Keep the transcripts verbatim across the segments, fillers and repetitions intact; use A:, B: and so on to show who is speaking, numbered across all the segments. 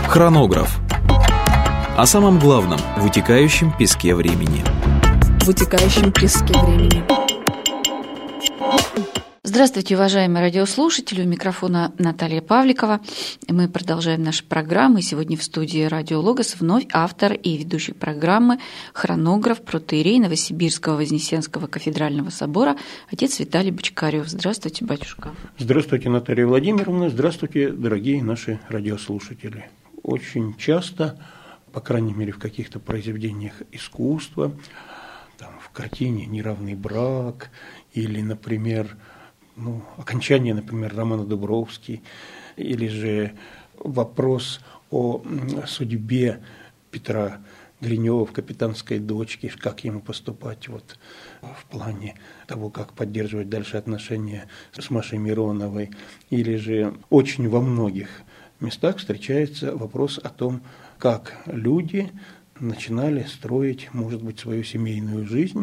A: Хронограф. О самом главном в вытекающем песке времени.
B: В вытекающем песке времени.
C: Здравствуйте, уважаемые радиослушатели. У микрофона Наталья Павликова. Мы продолжаем наши программы. Сегодня в студии Радио Логос вновь автор и ведущий программы, хронограф, протоиерей Новосибирского Вознесенского кафедрального собора, отец Виталий Бочкарев. Здравствуйте, батюшка.
D: Здравствуйте, Наталья Владимировна. Здравствуйте, дорогие наши радиослушатели. Очень часто, по крайней мере, в каких-то произведениях искусства, там, в картине «Неравный брак» или, например, ну, окончание, например, романа «Дубровский», или же вопрос о судьбе Петра Гринева в «Капитанской дочке», как ему поступать вот в плане того, как поддерживать дальше отношения с Машей Мироновой, или же очень во многих местах встречается вопрос о том, как люди начинали строить, может быть, свою семейную жизнь,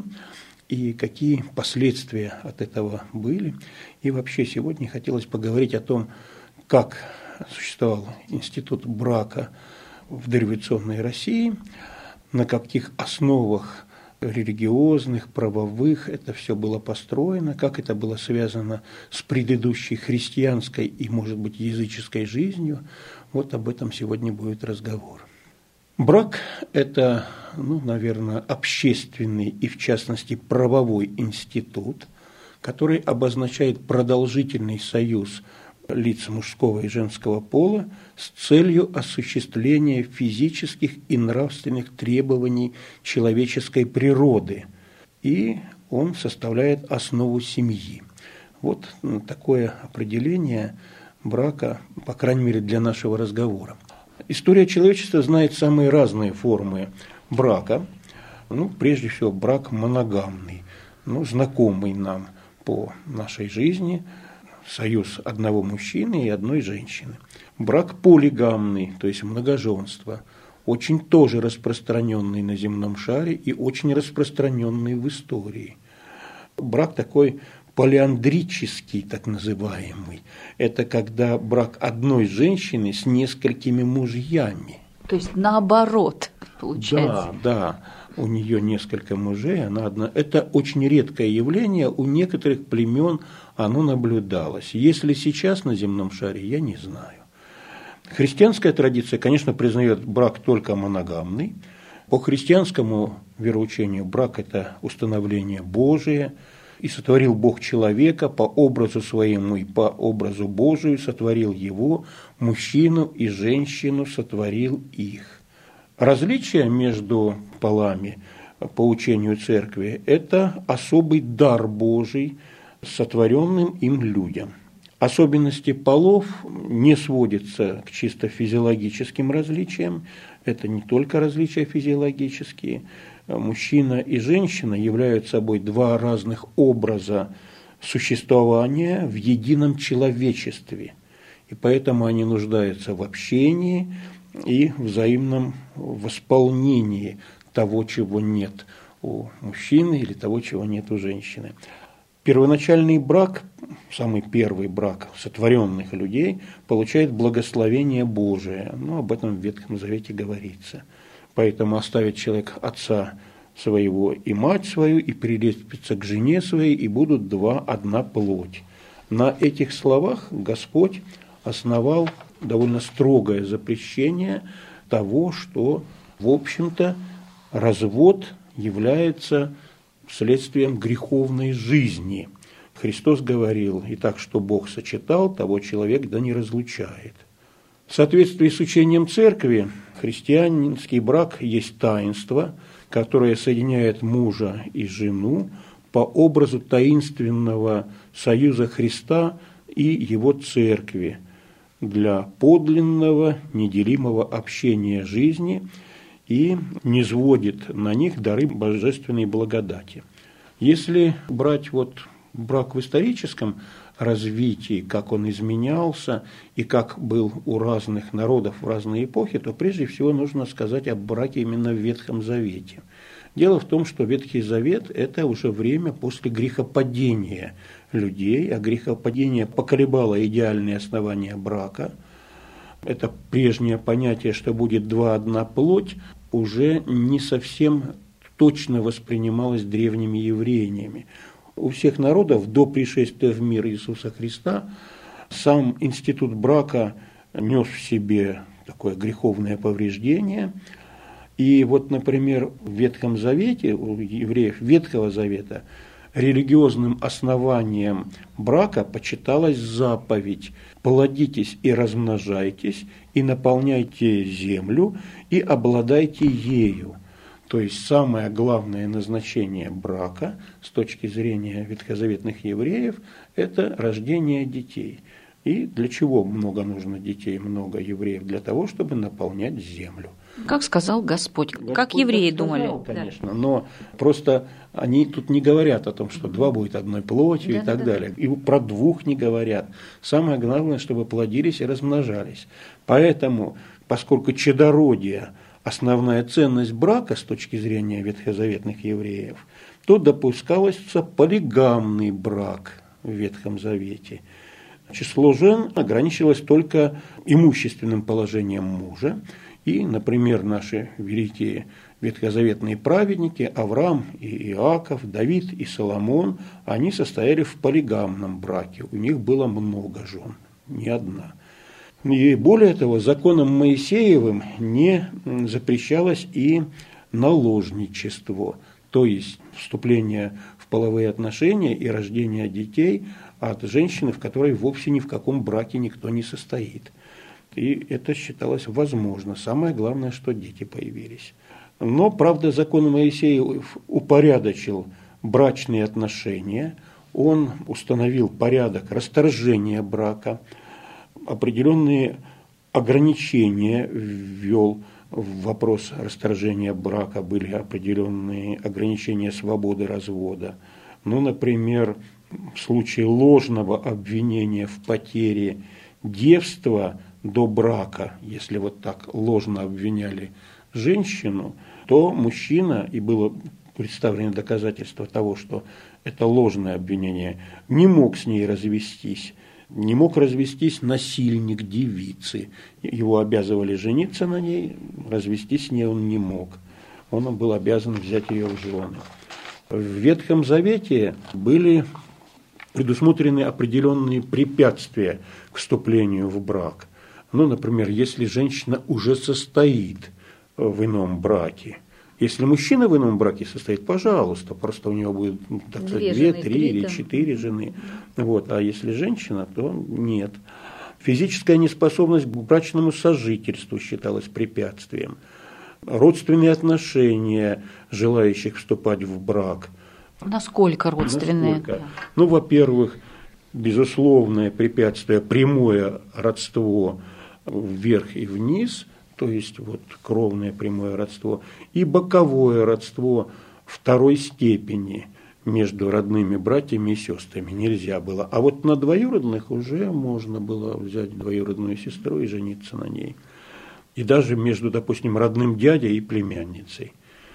D: и какие последствия от этого были. И вообще сегодня хотелось поговорить о том, как существовал институт брака в дореволюционной России, на каких основах религиозных, правовых это все было построено, как это было связано с предыдущей христианской и, может быть, языческой жизнью. Вот об этом сегодня будет разговор. Брак – это, ну, наверное, общественный и, в частности, правовой институт, который обозначает продолжительный союз лиц мужского и женского пола с целью осуществления физических и нравственных требований человеческой природы, и он составляет основу семьи. Вот такое определение брака, по крайней мере, для нашего разговора. История человечества знает самые разные формы брака. Ну, прежде всего, брак моногамный, ну, знакомый нам по нашей жизни, союз одного мужчины и одной женщины. Брак полигамный, то есть многоженство, очень тоже распространенный на земном шаре и очень распространенный в истории. Брак такой полиандрический, так называемый. Это когда брак одной женщины с несколькими мужьями.
C: То есть наоборот, получается.
D: Да, да. У нее несколько мужей, она одна. Это очень редкое явление, у некоторых племен оно наблюдалось. Если сейчас на земном шаре, я не знаю. Христианская традиция, конечно, признает брак только моногамный. По христианскому вероучению брак – это установление Божие. И сотворил Бог человека по образу своему и по образу Божию, сотворил его, мужчину и женщину сотворил их. Различие между полами по учению церкви – это особый дар Божий сотворенным им людям. Особенности полов не сводятся к чисто физиологическим различиям, это не только различия физиологические. Мужчина и женщина являются собой два разных образа существования в едином человечестве, и поэтому они нуждаются в общении и взаимном восполнении того, чего нет у мужчины, или того, чего нет у женщины. Первоначальный брак, самый первый брак сотворенных людей, получает благословение Божие. Ну, об этом в Ветхом Завете говорится. Поэтому оставит человек отца своего и мать свою, и прилепится к жене своей, и будут два одна плоть. На этих словах Господь основал довольно строгое запрещение того, что, в общем-то, развод является следствием греховной жизни. Христос говорил: «Итак, что Бог сочетал, того человек да не разлучает». В соответствии с учением Церкви, христианский брак есть таинство, которое соединяет мужа и жену по образу таинственного союза Христа и Его Церкви для подлинного, неделимого общения жизни и низводит на них дары божественной благодати. Если брать вот брак в историческом развитии, как он изменялся и как был у разных народов в разные эпохи, то прежде всего нужно сказать об браке именно в Ветхом Завете. Дело в том, что Ветхий Завет – это уже время после грехопадения людей, а грехопадение поколебало идеальные основания брака. это прежнее понятие, что будет два одна плоть, уже не совсем точно воспринималось древними евреями. У всех народов до пришествия в мир Иисуса Христа сам институт брака нес в себе такое греховное повреждение. И вот, например, в Ветхом Завете, у евреев Ветхого Завета, религиозным основанием брака почиталась заповедь: «Плодитесь и размножайтесь, и наполняйте землю, и обладайте ею». То есть самое главное назначение брака с точки зрения ветхозаветных евреев – это рождение детей. И для чего много нужно детей, много евреев? Для того, чтобы наполнять землю.
C: Как сказал Господь,
D: Господь
C: как евреи
D: сказал,
C: думали.
D: конечно, да. Но просто они тут не говорят о том, что два будет одной плотью, да, и так да, далее. Да. И про двух не говорят. Самое главное, чтобы плодились и размножались. Поэтому, поскольку чадородие – основная ценность брака с точки зрения ветхозаветных евреев, то допускался полигамный брак в Ветхом Завете. Число жен ограничивалось только имущественным положением мужа. И, например, наши великие ветхозаветные праведники Авраам и Иаков, Давид и Соломон, они состояли в полигамном браке. У них было много жен, не одна. И более того, законом Моисеевым не запрещалось и наложничество, то есть вступление в половые отношения и рождение детей от женщины, в которой вовсе ни в каком браке никто не состоит. И это считалось возможно. Самое главное, что дети появились. Но, правда, закон Моисеев упорядочил брачные отношения, он установил порядок расторжения брака, определенные ограничения ввел в вопрос расторжения брака, были определенные ограничения свободы развода. Ну, например, в случае ложного обвинения в потере девства до брака, если вот так ложно обвиняли женщину, то мужчина, и было представлено доказательство того, что это ложное обвинение, не мог с ней развестись. Не мог развестись насильник девицы. Его обязывали жениться на ней, развестись с ней он не мог. Он был обязан взять ее в жены. В Ветхом Завете были предусмотрены определенные препятствия к вступлению в брак. Ну, например, если женщина уже состоит в ином браке. Если мужчина в ином браке состоит, пожалуйста, просто у него будет, так сказать, две, три, три или четыре жены. Вот. А если женщина, то нет. Физическая неспособность к брачному сожительству считалась препятствием. Родственные отношения желающих вступать в брак.
C: Насколько родственные?
D: Насколько? Ну, во-первых, безусловное препятствие – прямое родство вверх и вниз – то есть вот кровное прямое родство, и боковое родство второй степени между родными братьями и сестрами нельзя было. А вот на двоюродных уже можно было взять двоюродную сестру и жениться на ней. И даже между, допустим, родным дядей и племянницей.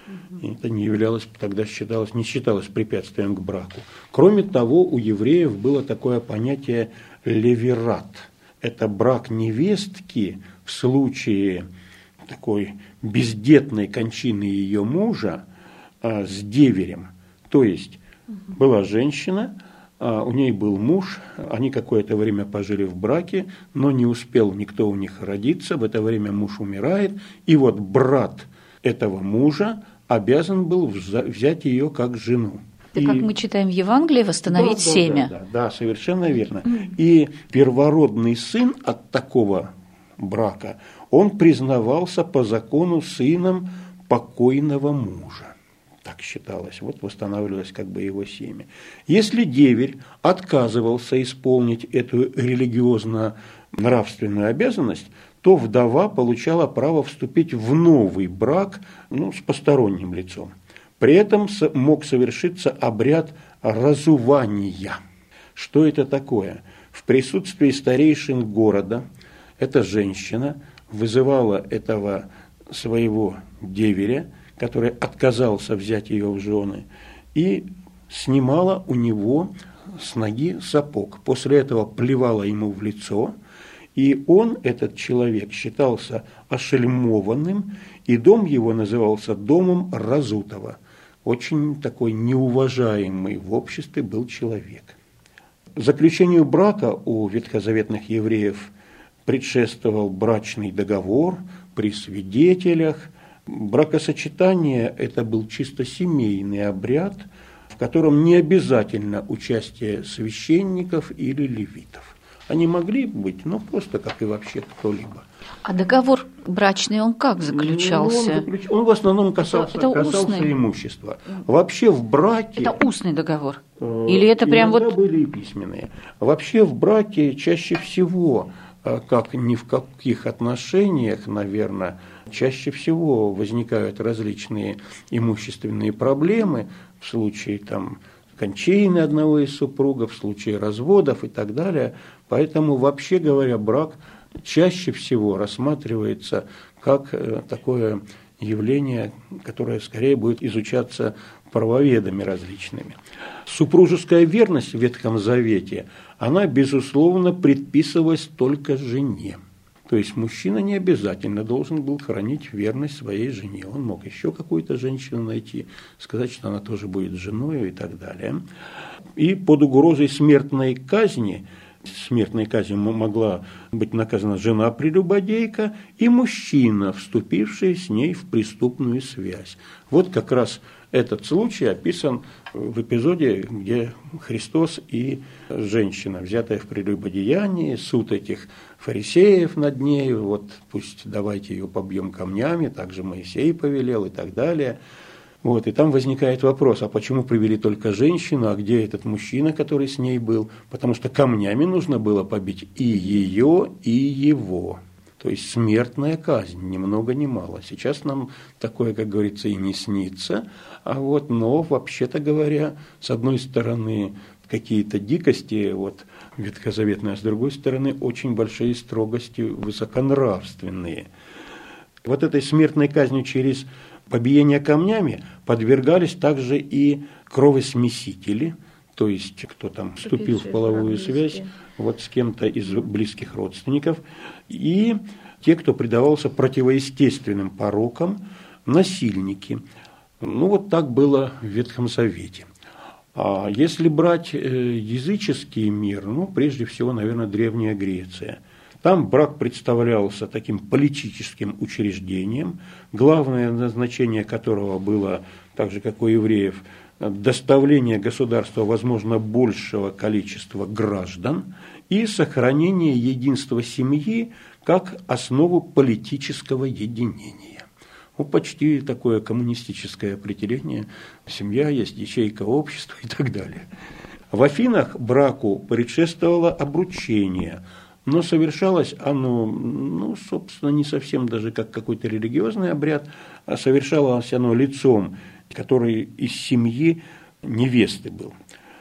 D: И это не являлось, тогда считалось, не считалось препятствием к браку. Кроме того, у евреев было такое понятие левират. Это брак невестки в случае такой бездетной кончины ее мужа а, с деверем. То есть была женщина, а, у ней был муж, они какое-то время пожили в браке, но не успел никто у них родиться, в это время муж умирает, и вот брат этого мужа обязан был взять ее как жену.
C: Это, и, как мы читаем в Евангелии, восстановить
D: да,
C: семя.
D: Да, да, да, да, совершенно верно. И первородный сын от такого брака, он признавался по закону сыном покойного мужа. Так считалось. Вот восстанавливалось как бы его семя. Если деверь отказывался исполнить эту религиозно-нравственную обязанность, то вдова получала право вступить в новый брак, ну, с посторонним лицом. При этом мог совершиться обряд разувания. Что это такое? В присутствии старейшин города эта женщина вызывала этого своего деверя, который отказался взять ее в жены, и снимала у него с ноги сапог. После этого плевала ему в лицо И он, этот человек, считался ошельмованным, и дом его назывался домом Разутого. Очень такой неуважаемый в обществе был человек. Заключению брака у ветхозаветных евреев предшествовал брачный договор при свидетелях. Бракосочетание – это был чисто семейный обряд, в котором не обязательно участие священников или левитов. Они могли быть, но просто как и вообще кто-либо.
C: А договор брачный, он как заключался?
D: Ну, он, заключ... он в основном касался,
C: это, это
D: касался имущества. Вообще в браке...
C: Это устный договор? Или это прям
D: иногда
C: вот...
D: были и письменные. Вообще в браке чаще всего, как ни в каких отношениях, наверное, чаще всего возникают различные имущественные проблемы в случае там, кончины одного из супругов, в случае разводов и так далее. Поэтому, вообще говоря, брак чаще всего рассматривается как такое явление, которое скорее будет изучаться правоведами различными. Супружеская верность в Ветхом Завете, она, безусловно, предписывалась только жене. То есть мужчина не обязательно должен был хранить верность своей жене. Он мог еще какую-то женщину найти, сказать, что она тоже будет женой и так далее. И под угрозой смертной казни, смертной казнью могла быть наказана жена-прелюбодейка и мужчина, вступивший с ней в преступную связь. Вот как раз этот случай описан в эпизоде, где Христос и женщина, взятая в прелюбодеянии, суд этих фарисеев над нею, вот пусть давайте ее побьем камнями, так же Моисей повелел и так далее. Вот, и там возникает вопрос, а почему привели только женщину, а где этот мужчина, который с ней был? Потому что камнями нужно было побить и ее, и его. То есть смертная казнь, ни много ни мало. Сейчас нам такое, как говорится, и не снится. А вот, но, вообще-то говоря, с одной стороны, какие-то дикости вот, ветхозаветные, а с другой стороны, очень большие строгости высоконравственные. Вот этой смертной казнью через побиение камнями подвергались также и кровосмесители, то есть кто там вступил в половую связь вот с кем-то из близких родственников, и те, кто предавался противоестественным порокам, насильники. Ну вот так было в Ветхом Завете. А если брать языческий мир, ну прежде всего, наверное, Древняя Греция. Там брак представлялся таким политическим учреждением, главное назначение которого было, так же как у евреев, доставление государства, возможно, большего количества граждан и сохранение единства семьи как основу политического единения. Ну, почти такое коммунистическое определение. Семья есть ячейка общества и так далее. В Афинах браку предшествовало обручение, но совершалось оно, ну, собственно, не совсем даже как какой-то религиозный обряд, а совершалось оно лицом, который из семьи невесты был.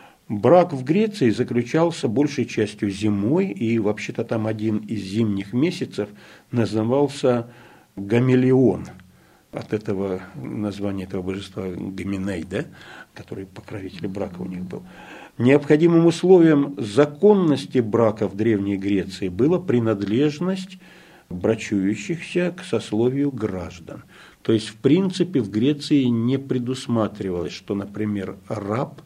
D: Брак в Греции заключался большей частью зимой, и вообще-то там один из зимних месяцев назывался Гамелеон. От этого названия этого божества Гаминей, да, который покровитель брака у них был. Необходимым условием законности брака в Древней Греции была принадлежность брачующихся к сословию граждан. То есть, в принципе, в Греции не предусматривалось, что, например, раб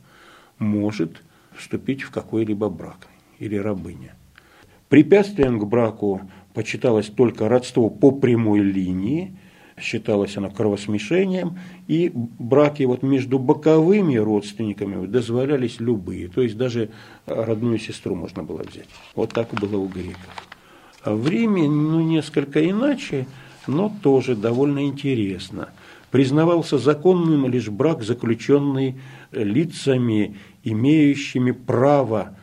D: может вступить в какой-либо брак или рабыня. Препятствием к браку почиталось только родство по прямой линии, считалось оно кровосмешением, и браки вот между боковыми родственниками дозволялись любые, то есть даже родную сестру можно было взять. Вот так было у греков. А в Риме, ну, несколько иначе, но тоже довольно интересно. Признавался законным лишь брак, заключенный лицами, имеющими право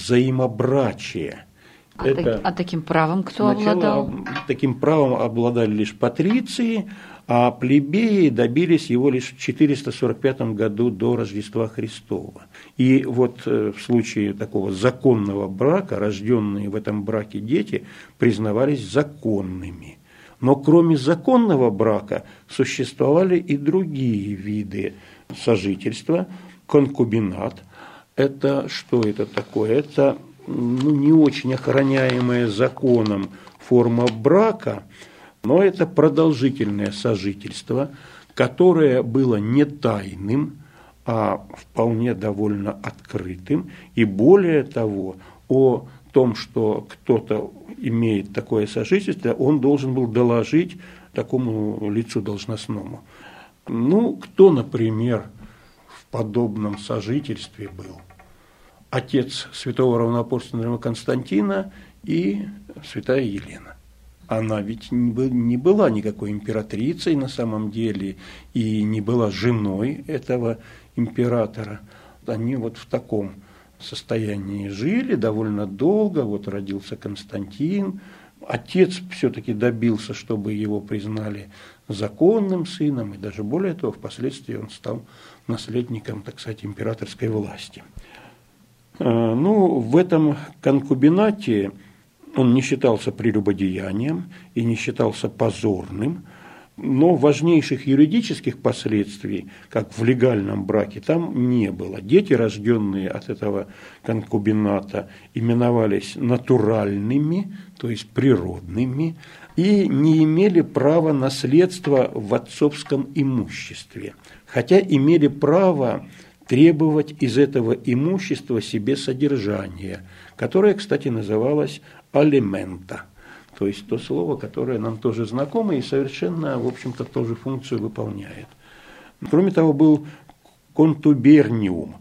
D: взаимобрачия.
C: А, Это, так, а таким правом кто обладал?
D: Таким правом обладали лишь патриции, а плебеи добились его лишь в четыреста сорок пятом году до Рождества Христова. И вот в случае такого законного брака, рожденные в этом браке дети признавались законными. Но кроме законного брака существовали и другие виды сожительства. Конкубинат – это что это такое? Это ну, не очень охраняемая законом форма брака, но это продолжительное сожительство, которое было не тайным, а вполне довольно открытым. И более того, о том, что кто-то имеет такое сожительство, он должен был доложить такому лицу должностному. Ну, кто, например, в подобном сожительстве был? Отец святого равноапостольного Константина и святая Елена. Она ведь не была никакой императрицей на самом деле и не была женой этого императора. Они вот в таком состоянии жили довольно долго. Вот родился Константин. Отец все-таки добился, чтобы его признали законным сыном, и даже более того, впоследствии он стал наследником, так сказать, императорской власти. Ну, в этом конкубинате он не считался прелюбодеянием и не считался позорным, но важнейших юридических последствий, как в легальном браке, там не было. Дети, рожденные от этого конкубината, именовались натуральными, то есть природными, и не имели права наследства в отцовском имуществе, хотя имели право требовать из этого имущества себе содержание, которое, кстати, называлось алимента. То есть то слово, которое нам тоже знакомо и совершенно, в общем-то, тоже функцию выполняет. Кроме того, был контуберниум.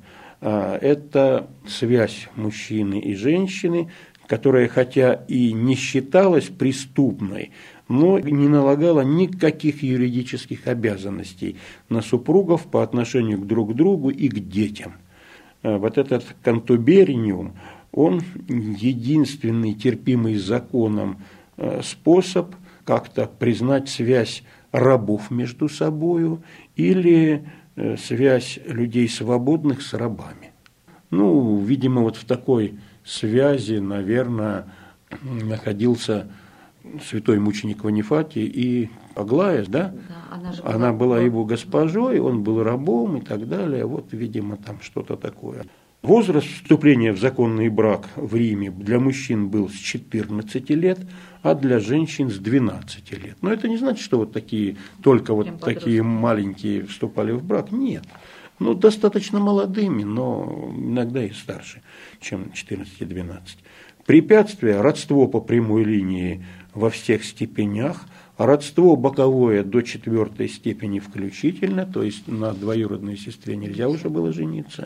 D: Это связь мужчины и женщины, которая, хотя и не считалась преступной, но не налагала никаких юридических обязанностей на супругов по отношению к друг другу и к детям. Вот этот контуберниум, он единственный терпимый законом способ как-то признать связь рабов между собою или связь людей свободных с рабами. Ну, видимо, вот в такой связи, наверное, находился святой мученик Ванифатий и Аглая, да?
C: Да, она, же была,
D: она была его госпожой, он был рабом и так далее. Вот, видимо, там что-то такое. Возраст вступления в законный брак в Риме для мужчин был с четырнадцати лет, а для женщин с двенадцати лет. Но это не значит, что вот такие, только вот такие маленькие вступали в брак. Нет. Ну, достаточно молодыми, но иногда и старше, чем четырнадцать-двенадцать. Препятствия, родство по прямой линии во всех степенях, родство боковое до четвертой степени включительно, то есть на двоюродной сестре нельзя уже было жениться.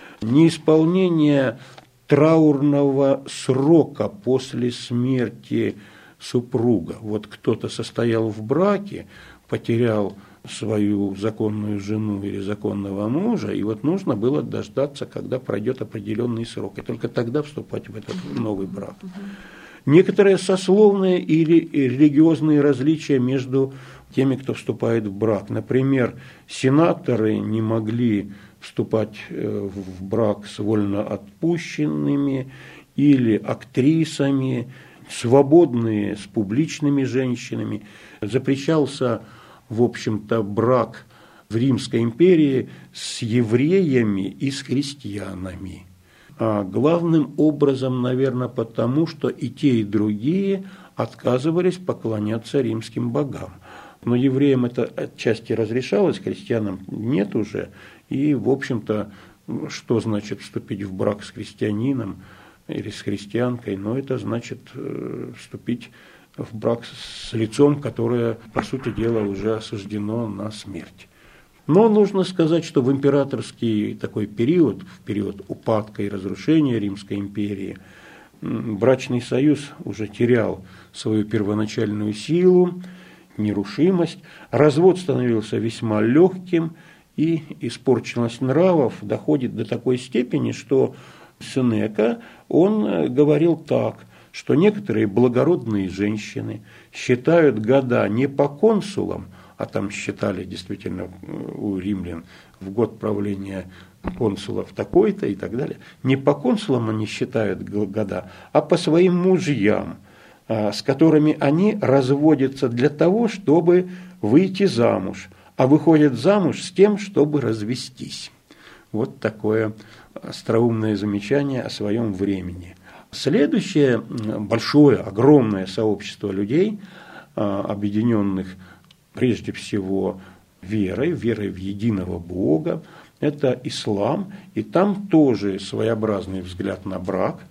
D: Неисполнение траурного срока после смерти супруга. Вот кто-то состоял в браке, потерял свою законную жену или законного мужа, и вот нужно было дождаться, когда пройдет определенный срок, и только тогда вступать в этот новый брак. Некоторые сословные или религиозные различия между теми, кто вступает в брак. Например, сенаторы не могли вступать в брак с вольноотпущенными или актрисами, свободные с публичными женщинами. Запрещался, в общем-то, брак в Римской империи с евреями и с христианами. А главным образом, наверное, потому, что и те, и другие отказывались поклоняться римским богам. Но евреям это отчасти разрешалось, христианам нет уже. И, в общем-то, что значит вступить в брак с христианином или с христианкой? Ну, это значит вступить в брак с лицом, которое, по сути дела, уже осуждено на смерть. Но нужно сказать, что в императорский такой период, в период упадка и разрушения Римской империи, брачный союз уже терял свою первоначальную силу, нерушимость, развод становился весьма легким, и испорченность нравов доходит до такой степени, что Сенека, он говорил так, что некоторые благородные женщины считают года не по консулам, а там считали действительно у римлян в год правления консулов такой-то и так далее, не по консулам они считают года, а по своим мужьям, с которыми они разводятся для того, чтобы выйти замуж, а выходят замуж с тем, чтобы развестись. Вот такое остроумное замечание о своем времени. Следующее большое, огромное сообщество людей, объединенных прежде всего верой, верой в единого Бога, это ислам, и там тоже своеобразный взгляд на брак.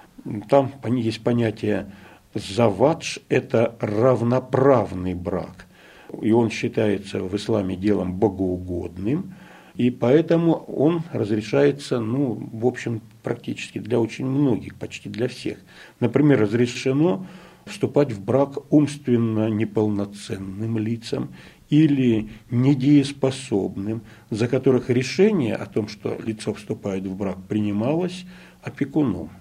D: Там есть понятие завадж, это равноправный брак, и он считается в исламе делом богоугодным, и поэтому он разрешается, ну, в общем, практически для очень многих, почти для всех. Например, разрешено вступать в брак умственно неполноценным лицам или недееспособным, за которых решение о том, что лицо вступает в брак, принималось опекуном.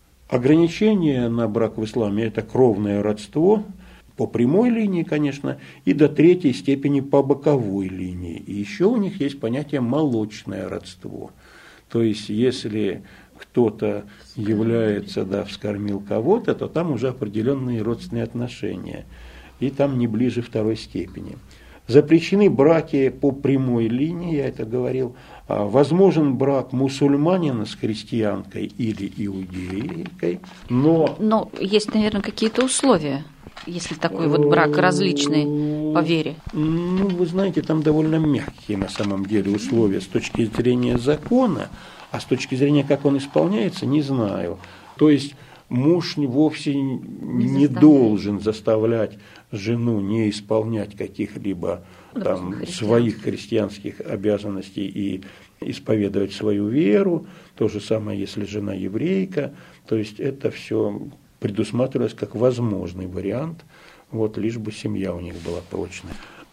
D: Ограничение на брак в исламе – это кровное родство, по прямой линии, конечно, и до третьей степени по боковой линии. И еще у них есть понятие молочное родство. То есть, если кто-то является, да, вскормил кого-то, то там уже определенные родственные отношения. И там не ближе второй степени. Запрещены браки по прямой линии, я это говорил. Возможен брак мусульманина с христианкой или иудейкой, но...
C: Но есть, наверное, какие-то условия, если такой вот брак различный по вере.
D: Ну, вы знаете, там довольно мягкие на самом деле условия с точки зрения закона, а с точки зрения, как он исполняется, не знаю. То есть муж вовсе не, не должен заставлять жену не исполнять каких-либо там христианских. своих христианских обязанностей и исповедовать свою веру. То же самое, если жена еврейка. То есть это все предусматривалось как возможный вариант, вот, лишь бы семья у них была прочная.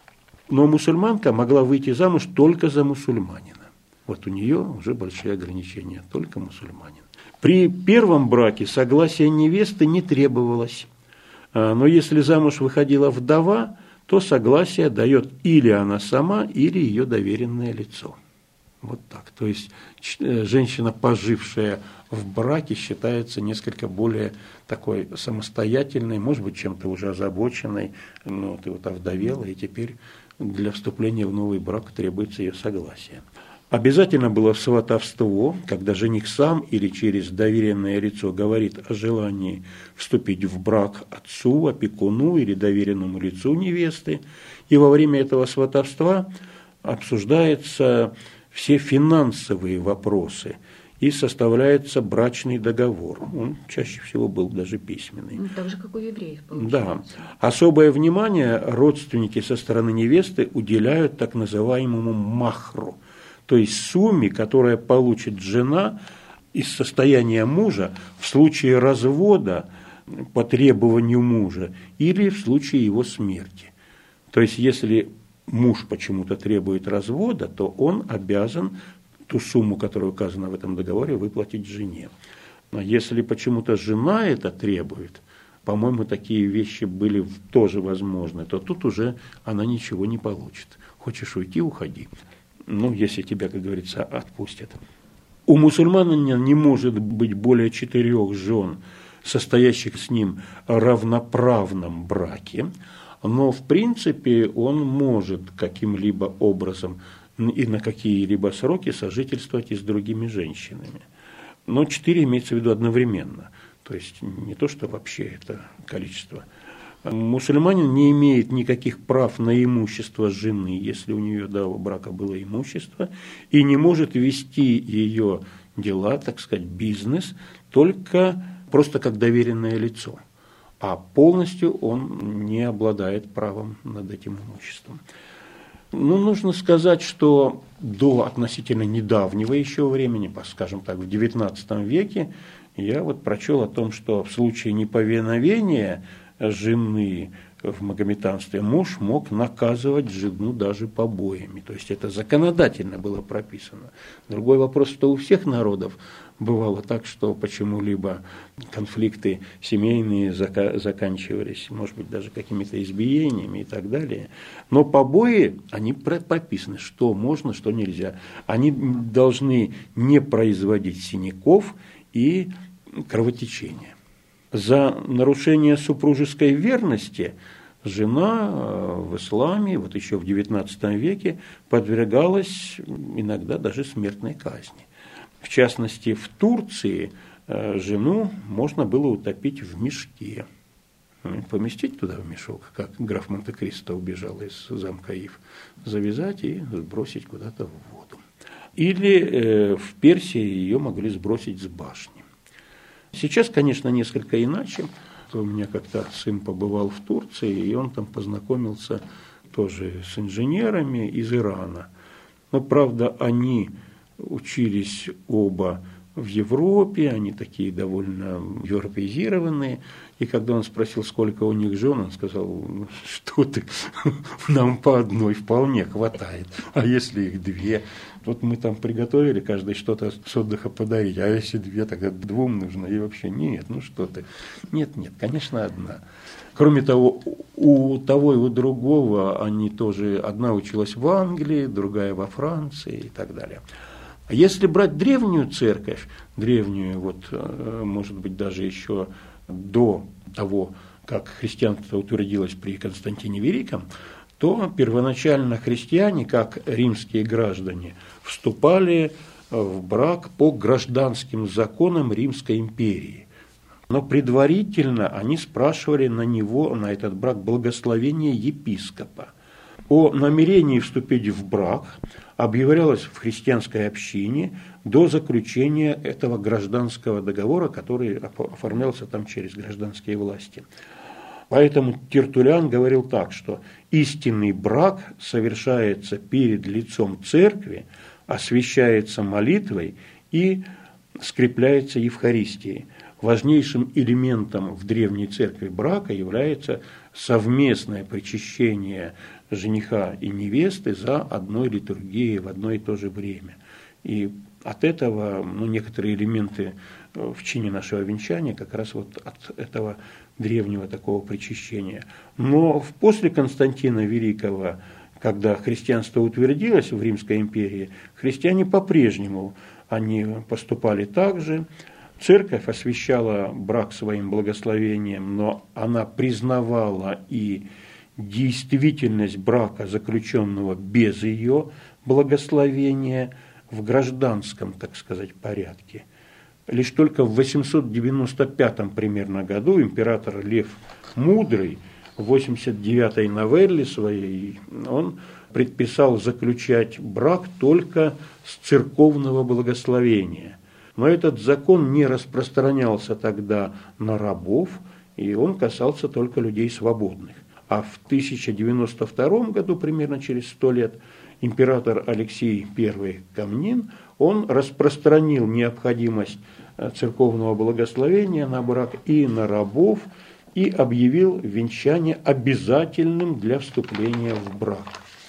D: Но мусульманка могла выйти замуж только за мусульманина. Вот у нее уже большие ограничения, только мусульманин. При первом браке согласия невесты не требовалось. Но если замуж выходила вдова, то согласие дает или она сама, или ее доверенное лицо. Вот так. То есть женщина, пожившая в браке, считается несколько более такой самостоятельной, может быть, чем-то уже озабоченной. Ну, ты вот овдовела, и теперь для вступления в новый брак требуется ее согласие. Обязательно было сватовство, когда жених сам или через доверенное лицо говорит о желании вступить в брак отцу, опекуну или доверенному лицу невесты. И во время этого сватовства обсуждаются все финансовые вопросы и составляется брачный договор. Он чаще всего был даже письменный.
C: Ну, так же, как у евреев, получается.
D: Да. Особое внимание родственники со стороны невесты уделяют так называемому махру, то есть сумме, которая получит жена из состояния мужа в случае развода по требованию мужа или в случае его смерти. То есть, если муж почему-то требует развода, то он обязан ту сумму, которая указана в этом договоре, выплатить жене. А если почему-то жена это требует, по-моему, такие вещи были тоже возможны, то тут уже она ничего не получит. Хочешь уйти – уходи. Ну, если тебя, как говорится, отпустят. У мусульманина не может быть более четырех жен, состоящих с ним в равноправном браке, но, в принципе, он может каким-либо образом и на какие-либо сроки сожительствовать и с другими женщинами. Но четыре имеется в виду одновременно, то есть не то, что вообще это количество. Мусульманин не имеет никаких прав на имущество жены, если у нее до брака было имущество, и не может вести ее дела, так сказать, бизнес, только просто как доверенное лицо. А полностью он не обладает правом над этим имуществом. Ну, нужно сказать, что до относительно недавнего еще времени, скажем так, в девятнадцатом веке, я вот прочел о том, что в случае неповиновения жены в магометанстве муж мог наказывать жену даже побоями. То есть это законодательно было прописано. Другой вопрос, что у всех народов бывало так, что почему-либо конфликты семейные зака- заканчивались, может быть, даже какими-то избиениями и так далее. Но побои, они прописаны, что можно, что нельзя. Они должны не производить синяков и кровотечения. За нарушение супружеской верности жена в исламе, вот еще в девятнадцатом веке, подвергалась иногда даже смертной казни. В частности, в Турции жену можно было утопить в мешке. Поместить туда в мешок, как граф Монте-Кристо убежал из замка Ив, завязать и сбросить куда-то в воду. Или э, в Персии ее могли сбросить с башни. Сейчас, конечно, несколько иначе. У меня как-то сын побывал в Турции, и он там познакомился тоже с инженерами из Ирана. Но, правда, они учились оба в Европе, они такие довольно европеизированные. И когда он спросил, сколько у них жен, он сказал: ну, что ты, нам по одной вполне хватает, а если их две? Вот мы там приготовили каждый что-то с отдыха подарить, а если две, тогда двум нужно, и вообще нет, ну что ты. Нет, нет, конечно, одна. Кроме того, у того и у другого они тоже, одна училась в Англии, другая во Франции и так далее. А если брать древнюю церковь, древнюю, вот, может быть, даже еще до того, как христианство утвердилось при Константине Великом, то первоначально христиане, как римские граждане, вступали в брак по гражданским законам Римской империи. Но предварительно они спрашивали на него, на этот брак, благословение епископа. О намерении вступить в брак объявлялось в христианской общине до заключения этого гражданского договора, который оформлялся там через гражданские власти. Поэтому Тертуллиан говорил так, что истинный брак совершается перед лицом церкви, освящается молитвой и скрепляется Евхаристией. Важнейшим элементом в древней церкви брака является совместное причащение жениха и невесты за одной литургией в одно и то же время. И от этого, ну, некоторые элементы в чине нашего венчания как раз вот от этого древнего такого причащения. Но после Константина Великого, когда христианство утвердилось в Римской империи, христиане по-прежнему они поступали так же. Церковь освящала брак своим благословением, но она признавала и действительность брака, заключенного без ее благословения, в гражданском, так сказать, порядке. Лишь только в восемьсот девяносто пятом примерно году император Лев Мудрый в восемьдесят девятой новелле своей он предписал заключать брак только с церковного благословения. Но этот закон не распространялся тогда на рабов, и он касался только людей свободных. А в тысяча девяносто втором году, примерно через сто лет, император Алексей Первый Комнин, он распространил необходимость церковного благословения на брак и на рабов, и объявил венчание обязательным для вступления в брак.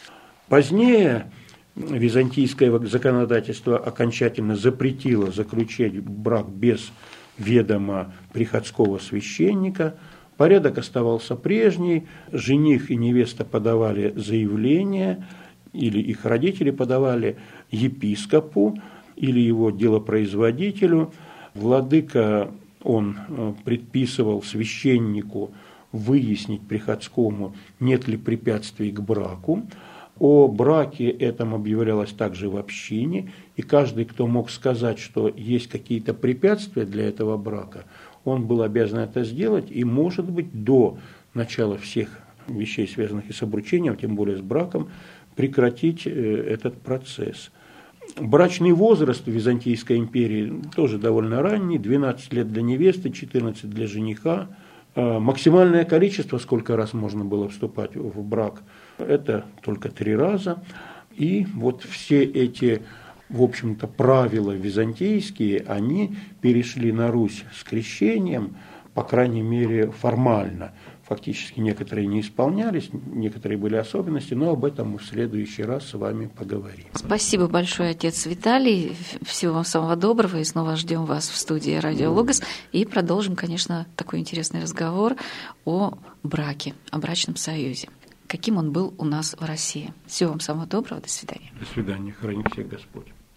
D: Позднее византийское законодательство окончательно запретило заключать брак без ведома приходского священника. Порядок оставался прежний, жених и невеста подавали заявление, или их родители подавали епископу или его делопроизводителю. Владыка, он предписывал священнику выяснить приходскому, нет ли препятствий к браку. О браке этом объявлялось также в общине, и каждый, кто мог сказать, что есть какие-то препятствия для этого брака, он был обязан это сделать, и, может быть, до начала всех вещей, связанных и с обручением, тем более с браком, прекратить этот процесс. Брачный возраст в Византийской империи тоже довольно ранний, двенадцать лет для невесты, четырнадцать для жениха. Максимальное количество, сколько раз можно было вступать в брак, это только три раза. И вот все эти, в общем-то, правила византийские, они перешли на Русь с крещением, по крайней мере, формально. Фактически некоторые не исполнялись, некоторые были особенности, но об этом мы в следующий раз с вами поговорим.
C: Спасибо большое, отец Виталий. Всего вам самого доброго, и снова ждем вас в студии «Радио Логос». И продолжим, конечно, такой интересный разговор о браке, о брачном союзе. Каким он был у нас в России. Всего вам самого доброго, до свидания.
D: До свидания, храни всех Господь.